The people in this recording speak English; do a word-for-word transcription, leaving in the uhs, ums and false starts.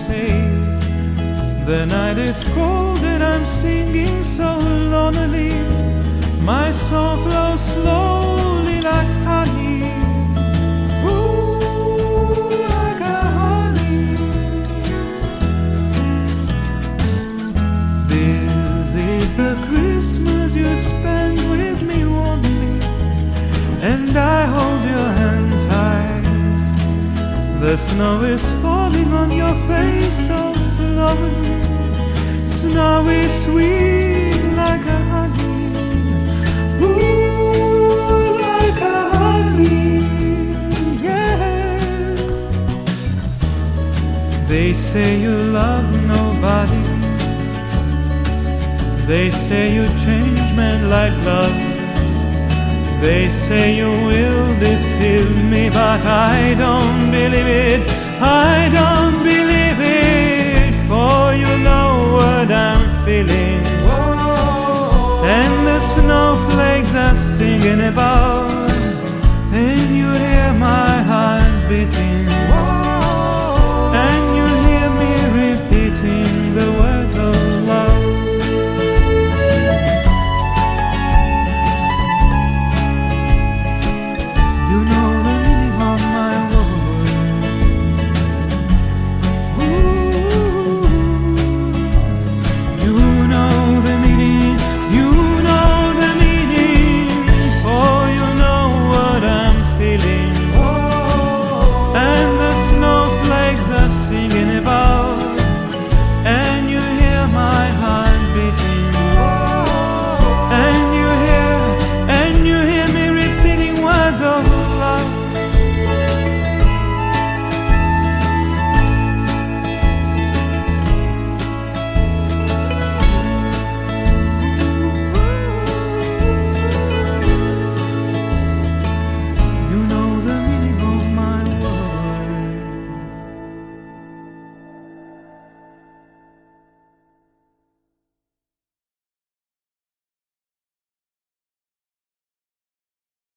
say the night is cold and I'm singing so lonely. My song flows slowly like honey. Ooh, like a honey. This is the Christmas you spend with me only, and I hold your hand tight. The snow is falling on your face so slowly. Snow is sweet like a honey. Ooh, like a honey, yeah. They say you love nobody. They say you change men like love. They say you will deceive me, but I don't believe it. I don't believe it, for you know what I'm feeling. Whoa. And the snowflakes are singing about, and you hear my heart beating. Whoa.